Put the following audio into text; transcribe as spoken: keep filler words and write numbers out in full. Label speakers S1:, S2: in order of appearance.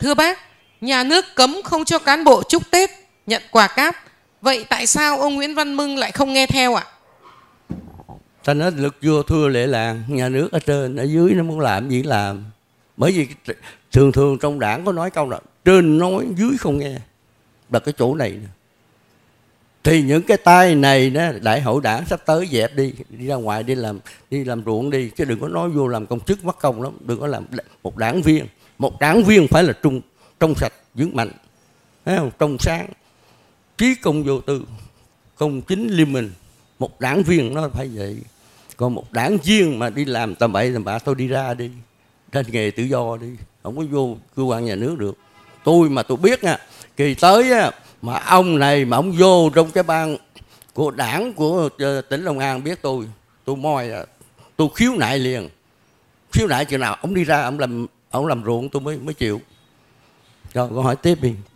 S1: Thưa bác, nhà nước cấm không cho cán bộ chúc Tết, nhận quà cáp. Vậy tại sao ông Nguyễn Văn Mưng lại không nghe theo ạ?
S2: Ta nói lực vua thua lệ làng, nhà nước ở trên, ở dưới nó muốn làm gì làm. Bởi vì thường thường trong đảng có nói câu là trên nói dưới không nghe. Là cái chỗ này nè. Thì những cái tay này đó, đại hội đảng sắp tới dẹp đi, đi ra ngoài đi làm đi làm ruộng đi, chứ đừng có nói vô làm công chức mất công lắm, đừng có làm một đảng viên. Một đảng viên phải là trung trong sạch, vững mạnh, thấy không? Trong sáng, chí công vô tư, công chính liêm minh. Một đảng viên nó phải vậy. Còn một đảng viên mà đi làm tầm bậy tầm bạ, tôi đi ra đi, trên nghề tự do đi, không có vô cơ quan nhà nước được. Tôi mà tôi biết nha, kỳ tới á, mà ông này mà ông vô trong cái ban của đảng của tỉnh Long An biết tôi, tôi moi, tôi khiếu nại liền. Khiếu nại chừng nào ông đi ra ông làm ông làm ruộng tôi mới mới chịu. Rồi câu hỏi tiếp đi.